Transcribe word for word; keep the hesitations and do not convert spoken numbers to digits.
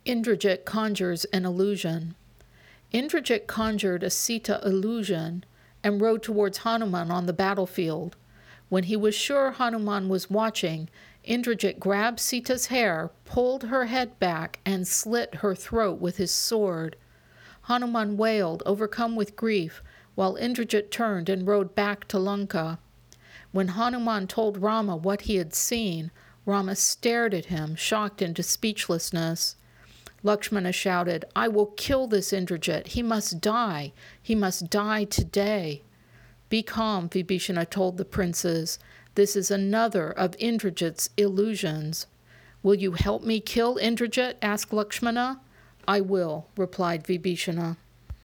Indrajit conjures an illusion. Indrajit conjured a Sita illusion and rode towards Hanuman on the battlefield. When he was sure Hanuman was watching, Indrajit grabbed Sita's hair, pulled her head back, and slit her throat with his sword. Hanuman wailed, overcome with grief, while Indrajit turned and rode back to Lanka. When Hanuman told Rama what he had seen, Rama stared at him, shocked into speechlessness. Lakshmana shouted, "I will kill this Indrajit. He must die. He must die today." "Be calm," Vibhishana told the princes. "This is another of Indrajit's illusions." "Will you help me kill Indrajit?" asked Lakshmana. "I will," replied Vibhishana.